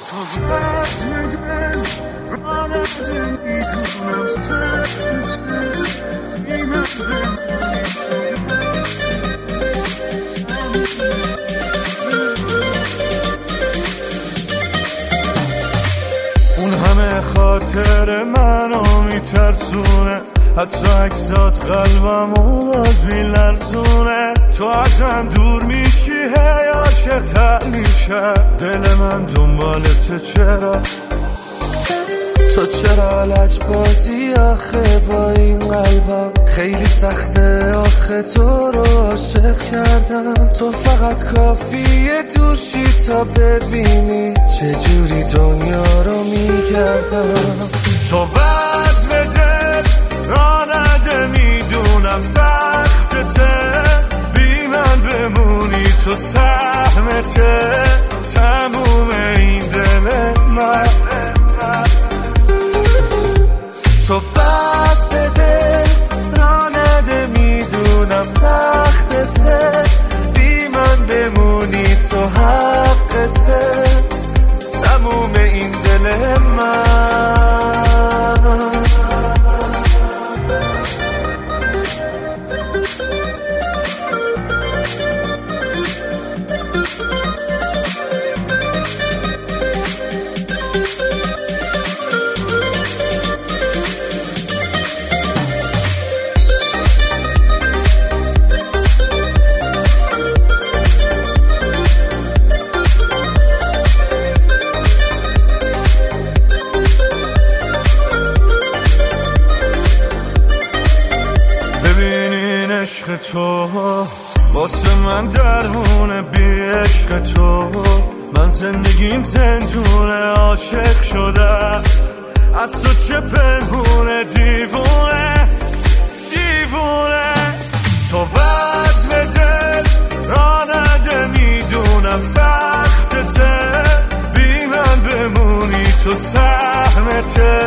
تو رد دل رانده میدونم سخت چه بی من اون همه خاطر منو میترسونه، حتی عکسات قلبمو باز میلرزونه. تو ازم دور میشی هی عاشق تر میشه دل من دنبالت، چرا تو چرا لج بازی آخه با این قلبم؟ خیلی سخته آخه تو رو عاشق کردم. تو فقط کافیه دوشی تا ببینی چجوری دنیا رو میگردم. تو بد به دل رانده میدونم سختته، بی من بمونی تو سهمته تموم این دل من. تو بد به دل رانده میدونم سختته، بی من بمونی تو حقته تموم این دل من. عشق تو واسه من درمونه، بی عشق تو من زندگیم زندونه. عاشق شده از تو چه پنهونه، دیوونه دیوونه. تو بد به دل رانده میدونم سختته، بی من بمونی تو سهمته